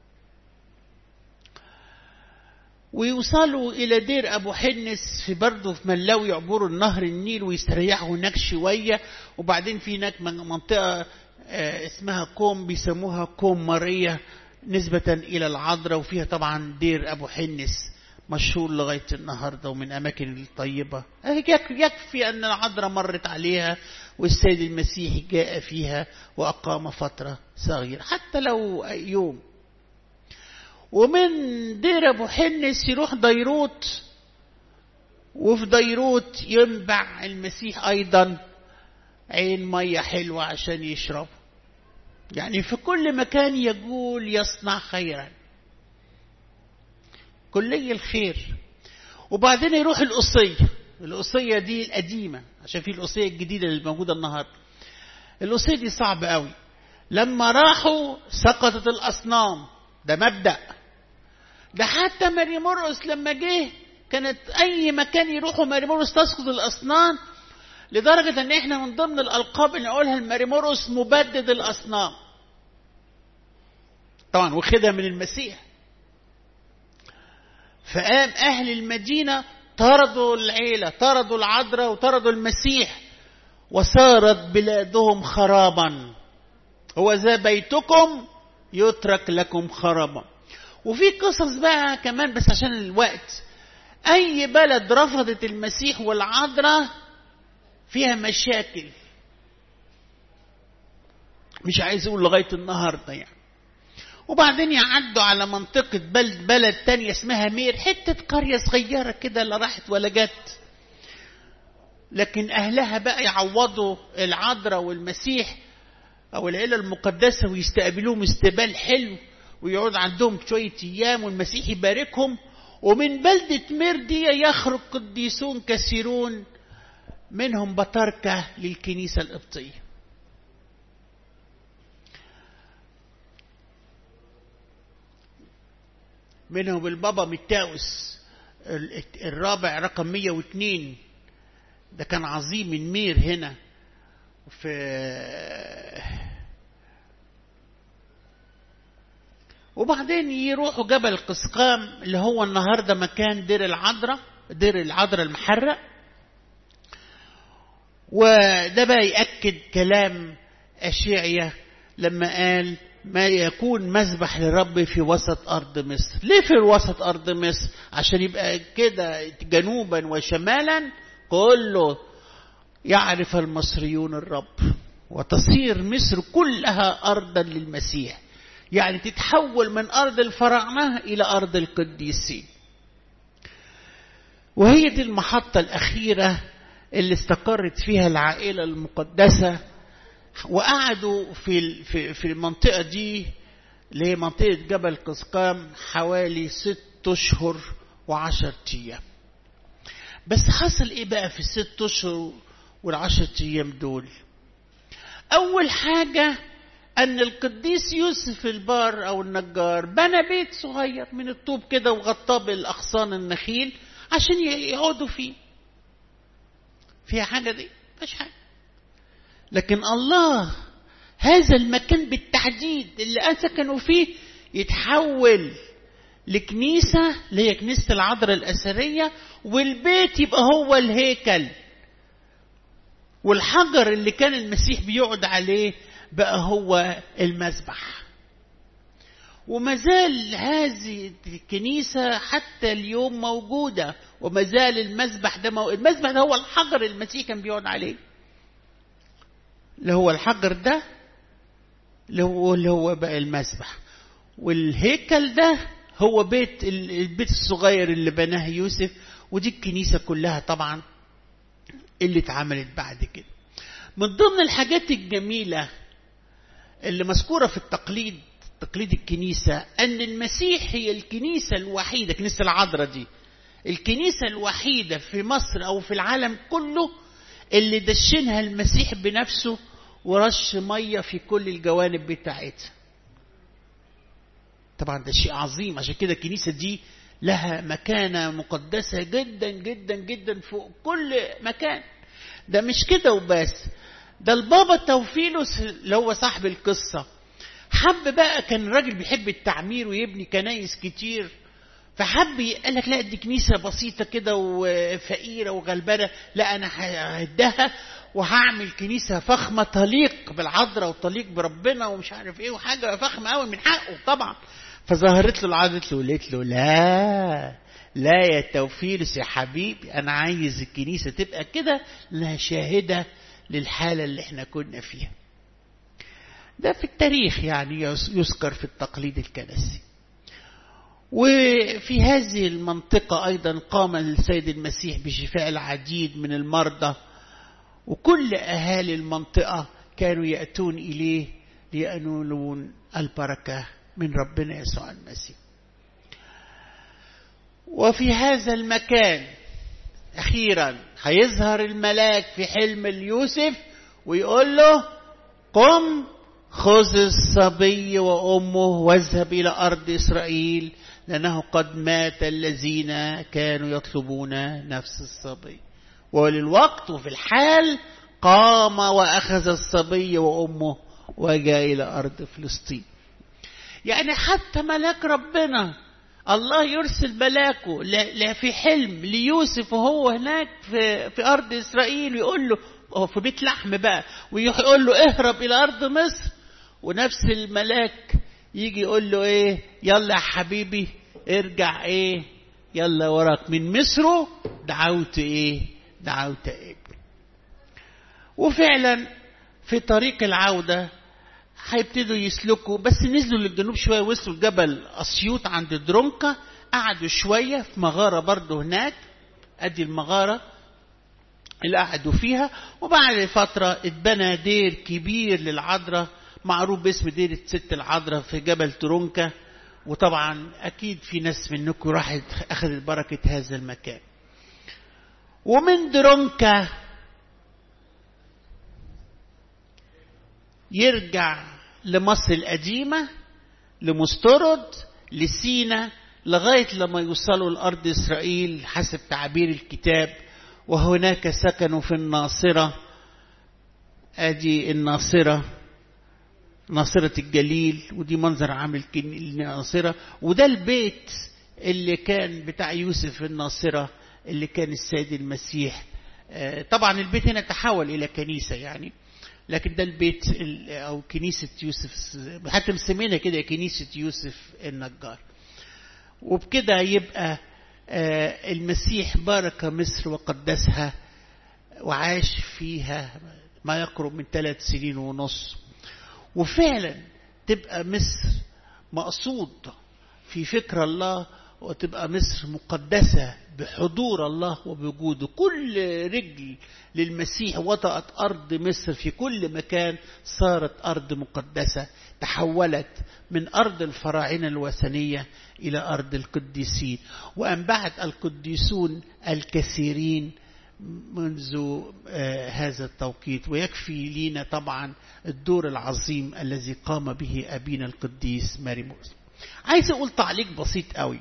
ويوصلوا إلى دير أبو حنس في برضه في ملاوي، يعبروا النهر النيل ويستريحوا هناك شوية. وبعدين في هناك منطقة اسمها كوم، بيسموها كوم ماريا نسبة إلى العذراء، وفيها طبعا دير أبو حنس مشهور لغاية النهاردة ومن أماكن الطيبة. يكفي أن العذراء مرت عليها والسيد المسيح جاء فيها وأقام فترة صغيرة حتى لو يوم. ومن دير أبو حنس يروح ديروت، وفي ديروت ينبع المسيح أيضا عين مية حلوة عشان يشرب. يعني في كل مكان يقول يصنع خيرا، كلي الخير. وبعدين يروح القصية دي القديمة، عشان في القصية الجديدة اللي موجودة النهاردة. القصية دي صعبة قوي. لما راحوا سقطت الأصنام، ده مبدأ. ده حتى ماري مرقس لما جه كانت أي مكان يروحوا ماري مرقس تسقط الأصنام، لدرجة أن إحنا من ضمن الألقاب اللي نقولها لماري مرقس مبدد الأصنام، طبعا واخدها من المسيح. فقام أهل المدينة طردوا العيلة، طردوا العذراء وطردوا المسيح، وصارت بلادهم خرابا. هو ذا بيتكم يترك لكم خرابا. وفي قصص بقى كمان بس عشان الوقت. أي بلد رفضت المسيح والعذراء فيها مشاكل، مش عايز أقول لغاية النهاردة يعني. وبعدين يعدوا على منطقة بلد تانية اسمها مير، حتة قرية صغيرة كده لا راحت ولا جت، لكن أهلها بقى يعوضوا العذراء والمسيح أو العيلة المقدسة ويستقبلوهم استقبال حلو، ويقعد عندهم شوية أيام والمسيح يباركهم. ومن بلدة مير دي يخرج قديسون كثيرون، منهم بطاركة للكنيسة القبطية. منهم البابا متاوس الرابع رقم 102، ده كان عظيم من مير هنا وبعدين يروحوا جبل قسقام اللي هو النهارده مكان دير العذراء المحرق. وده بقى يأكد كلام أشعيا لما قال ما يكون مذبح للرب في وسط أرض مصر. ليه في وسط أرض مصر؟ عشان يبقى كده جنوبا وشمالا كله يعرف المصريون الرب، وتصير مصر كلها أرضا للمسيح، يعني تتحول من أرض الفراعنة إلى أرض القديسين. وهي دي المحطة الأخيرة اللي استقرت فيها العائلة المقدسة، وقعدوا في المنطقة دي اللي هي منطقة جبل قسقام حوالي 6 أشهر و10 أيام. بس حصل إيه بقى في 6 أشهر وال10 أيام دول؟ أول حاجة أن القديس يوسف البار أو النجار بنى بيت صغير من الطوب كده وغطاه بالأغصان النخيل عشان يقعدوا فيه. فيها حاجة دي؟ مفيش حاجة. لكن الله هذا المكان بالتحديد اللي سكنوا فيه يتحول لكنيسة اللي هي كنيسة العذراء الأثرية، والبيت يبقى هو الهيكل، والحجر اللي كان المسيح بيقعد عليه بقى هو المذبح. وما زال هذه الكنيسة حتى اليوم موجودة، وما زال المذبح ده المذبح ده هو الحجر المسيح كان بيقعد عليه، اللي هو الحجر ده اللي هو بقى المذبح. والهيكل ده هو البيت الصغير اللي بناه يوسف. ودي الكنيسة كلها طبعا اللي اتعملت بعد كده. من ضمن الحاجات الجميلة اللي مذكورة في تقليد الكنيسة أن المسيح هي الكنيسة الوحيدة، كنيسة العذراء دي الكنيسة الوحيدة في مصر أو في العالم كله اللي دشنها المسيح بنفسه ورش مية في كل الجوانب بتاعتها. طبعا ده شيء عظيم، عشان كده الكنيسة دي لها مكانة مقدسة جدا جدا جدا فوق كل مكان. ده مش كده وبس، ده البابا توفيلوس اللي هو صاحب القصة حب بقى، كان راجل بيحب التعمير ويبني كنايس كتير، فحب قال لك لا دي كنيسة بسيطة كده وفقيرة وغلبانة، لا أنا ههدها وهعمل كنيسة فخمة تليق بالعذراء وتليق بربنا ومش عارف ايه، وحاجة فخمة قوي من حقه طبعا. فظهرت له العذراء قالت له لا يا توفيلوس يا حبيبي، أنا عايز الكنيسة تبقى كده لها شاهدة للحالة اللي احنا كنا فيها. ده في التاريخ يعني يذكر في التقليد الكنسي. وفي هذه المنطقة أيضا قام السيد المسيح بشفاء العديد من المرضى، وكل أهالي المنطقة كانوا يأتون إليه لينالون البركة من ربنا يسوع المسيح. وفي هذا المكان أخيرا هيظهر الملاك في حلم ليوسف ويقول له قم خذ الصبي وأمه واذهب إلى أرض إسرائيل لأنه قد مات الذين كانوا يطلبون نفس الصبي. وللوقت وفي الحال قام وأخذ الصبي وأمه وجاء إلى أرض فلسطين. يعني حتى ملاك ربنا الله يرسل ملاكه في حلم ليوسف وهو هناك في أرض إسرائيل، ويقول له في بيت لحم بقى، ويقول له اهرب إلى أرض مصر، ونفس الملاك يجي يقول له ايه، يلا يا حبيبي ارجع ايه، يلا وراك من مصر دعوت ايه، دعوت ابني. وفعلا في طريق العودة هيبتدوا يسلكوا، بس نزلوا للجنوب شوية، وصلوا لجبل أسيوط عند درونكا، قعدوا شوية في مغارة برضو هناك، ادي المغارة اللي قعدوا فيها. وبعد فترة اتبنى دير كبير للعذراء معروف باسم دير الست العذراء في جبل ترونكا. وطبعا اكيد في ناس منكم راحت اخذت بركة هذا المكان. ومن درونكا يرجع لمصر القديمة، لمسترد، لسينا، لغاية لما يوصلوا لأرض إسرائيل حسب تعبير الكتاب. وهناك سكنوا في الناصرة، ادي الناصرة، ناصرة الجليل، ودي منظر عام الناصرة. وده البيت اللي كان بتاع يوسف في الناصرة اللي كان السيد المسيح. طبعا البيت هنا تحول إلى كنيسة يعني، لكن ده البيت أو كنيسة يوسف، حتى مسمينها كده كنيسة يوسف النجار. وبكده يبقى المسيح بارك مصر وقدسها وعاش فيها ما يقرب من 3 سنين ونص. وفعلا تبقى مصر مقصود في فكر الله، وتبقى مصر مقدسة بحضور الله وبوجوده. كل رجل للمسيح وطأت أرض مصر في كل مكان صارت أرض مقدسة، تحولت من أرض الفراعنة الوثنية إلى أرض القديسين. وأنبعت القديسون الكثيرين منذ هذا التوقيت. ويكفي لنا طبعا الدور العظيم الذي قام به أبينا القديس ماري مرقس. عايز أقول تعليق بسيط قوي،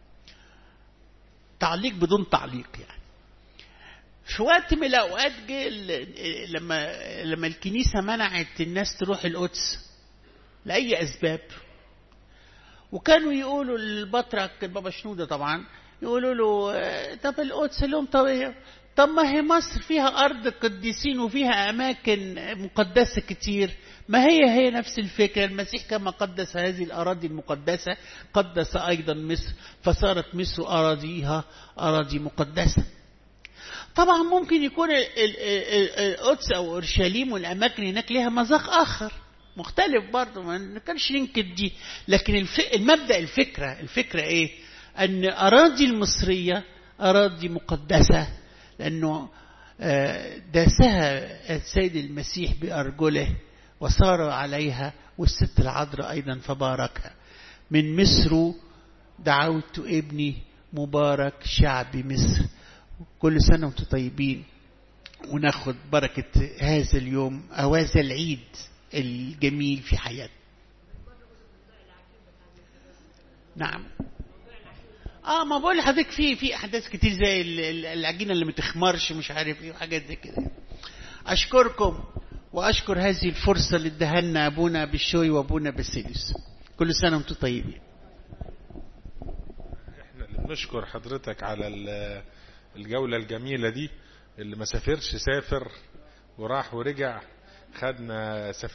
تعليق بدون تعليق يعني. في وقت من الأوقات جه لما الكنيسة منعت الناس تروح القدس لأي أسباب، وكانوا يقولوا للبطرك البابا شنودة طبعا، يقولوا له طب القدس لهم طب ما هي مصر فيها أرض قديسين وفيها أماكن مقدسة كتير، ما هي نفس الفكرة. المسيح كما قدس هذه الأراضي المقدسة قدس أيضا مصر، فصارت مصر أراضيها أراضي مقدسة. طبعا ممكن يكون القدس أو أورشليم والأماكن هناك لها مذاق آخر مختلف برضه، ما كانش ننكر دي، لكن المبدأ الفكرة إيه؟ أن أراضي المصرية أراضي مقدسة، لأنه داسها السيد المسيح بأرجله وصار عليها، والست العذراء أيضا فباركها. من مصر دعوت ابني مبارك شعب مصر. كل سنة وانتم طيبين، وناخد بركة هذا اليوم أو هذا العيد الجميل في حياتنا. نعم. ما بقول لحضرتك في احداث كتير زي العجينه اللي متخمرش مش عارف ايه وحاجات زي كده. اشكركم واشكر هذه الفرصه اللي اداها لنا ابونا بالشوي وابونا باسيليوس. كل سنه وانتم طيبين.
احنا اللي بنشكر حضرتك على الجوله الجميله دي. اللي ما سافرش سافر وراح ورجع، خدنا